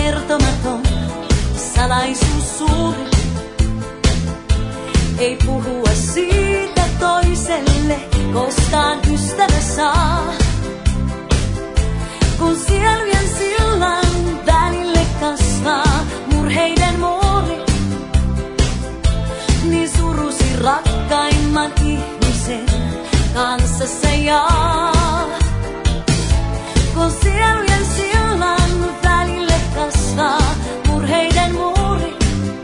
kertomaton salaisuus suuri. Ei puhua siitä toiselle, koskaan ystävä saa. Kun sielujen sillan välille kasvaa murheiden muuri, niin surusi rakkaimman ihmisen kanssa se jaa. Kun sielujen sillan välille kasvaa murheiden muuri,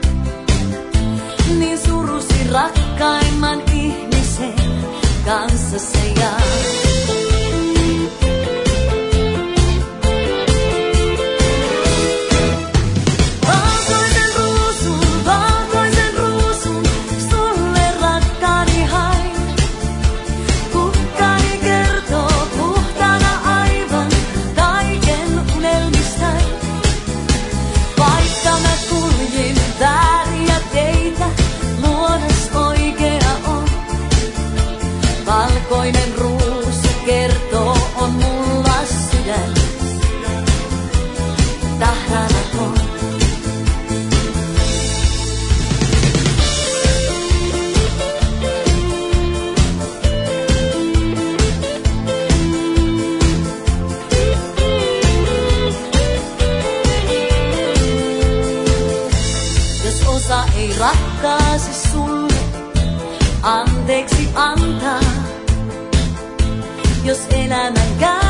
niin surusi rakkaimman ihmisen kanssa se jaa. Valkoinen ruusu kertoo, on mulla sydän tahranaton. Jos osa ei rakkaasi sulle anteeksi antaa, jos elämän